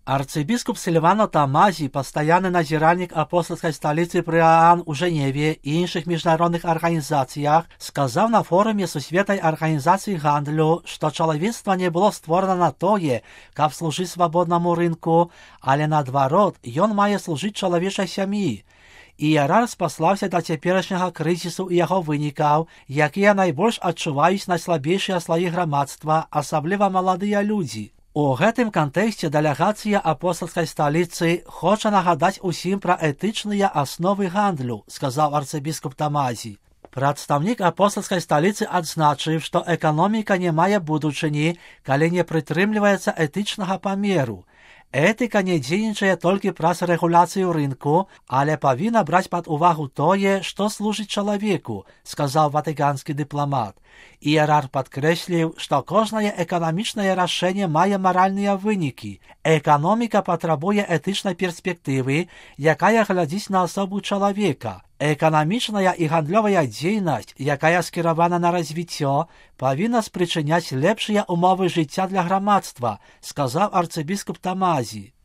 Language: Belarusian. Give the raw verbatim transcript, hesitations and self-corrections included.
Арцыбіскуп Сільвано Тамазі, пастаянны назіральнік апостольскай сталіцы пры ААН у Жэневе і іншых міжнародных арганізацыях, сказаў на форуме Сусветнай арганізацыі гандлю, што чалавецтва не было створана на тое, каб служыць свабоднаму рынку, але наадварот, ён мае служыць чалавечай сям'і. Іерарх спаслаўся да цяперашняга крызісу і яго вынікаў, якія найбольш адчуваюць найслабейшыя слаі грамадства, асабліва маладыя людзі. У гэтым кантэксце дэлегацыя апостольскай сталіцы хоча нагадаць усім пра этычныя асновы гандлю, сказаў арцыбіскуп Тамазі. Прадстаўнік апостольскай сталіцы адзначыў, што эканоміка не мае будучыні, калі не прытрымліваецца этычнага памеру. Этыка не дзейнічае толькі праз рэгуляцыю рынку, але павінна браць пад увагу тое, што служыць чалавеку, сказаў ватыканскі дыпламат. Іерарх падкрэсліў, што кожнае эканамічнае рашэнне мае маральныя вынікі. Эканоміка патрабуе этычнай перспектывы, якая глядзіць на асобу чалавека. Эканамічная і гандлёвая дзейнасць, якая скіравана на развіццё, павінна спрычыняць лепшыя ўмовы жыцця для грамадства, сказаў арцыбіскуп Тамазі.